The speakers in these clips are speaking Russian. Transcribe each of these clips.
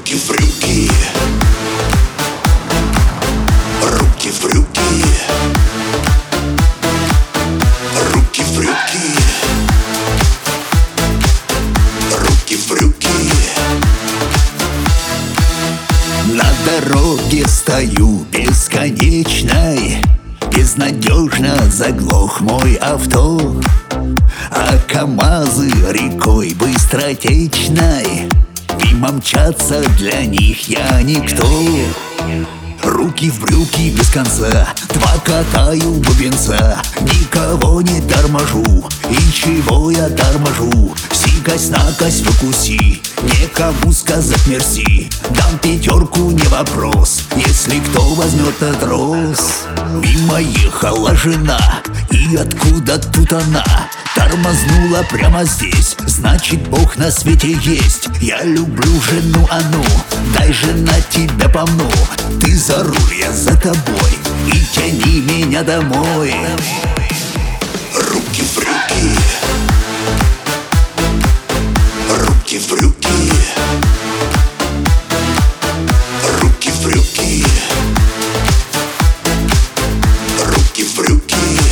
Руки в брюки, руки в брюки, руки в брюки, руки в брюки. На дороге стою бесконечной, безнадежно заглох мой авто, а КамАЗы рекой быстротечной мимо мчатся, для них я никто. Руки в брюки без конца, два катаю бубенца, никого не торможу, и чего я торможу? Сикась-накась выкуси, некому сказать мерси, дам пятерку, не вопрос, если кто возьмет этот роз. Мимо ехала жена, и откуда тут она? Тормознула прямо здесь, значит Бог на свете есть. Я люблю жену, а ну, дай, жена, тебя помну. Ты за руль, я за тобой, и тяни меня домой. Руки в брюки, руки в брюки, руки в брюки, руки в брюки.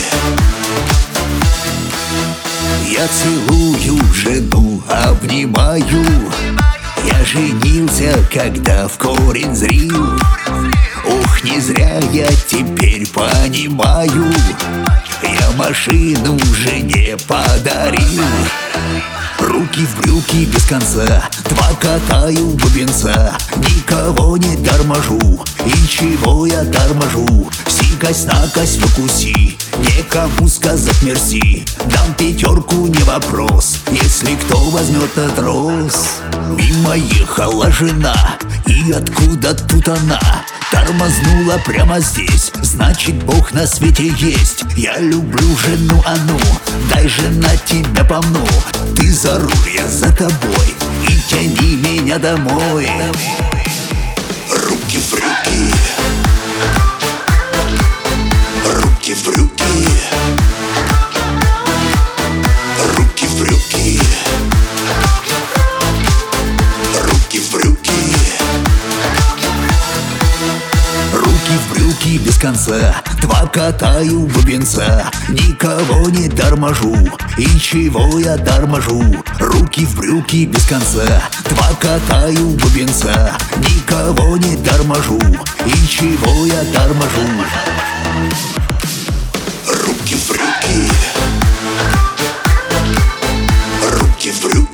Я целую жену, обнимаю. Я женился, когда в корень зрил. Ох, не зря я теперь понимаю, я машину жене подарил. Руки в брюки без конца, два катаю бубенца, никого не торможу, и чего я торможу? Сикась-накась выкуси, некому сказать мерси, дам пятерку, не вопрос, если кто возьмет этот роз. Мимо ехала жена, и откуда тут она? Тормознула прямо здесь, значит Бог на свете есть. Я люблю жену, а ну, дай, жена, тебя помну. Ты за руль, я за тобой, и тяни меня домой. Руки в брюки, руки в брюки, руки в брюки, руки в брюки. Руки в брюки без конца, два катаю бубенца, никого не торможу, и чего я торможу? Руки в брюки без конца, два катаю бубенца, никого не торможу, и чего я торможу? Руки в брюки, руки в брюки.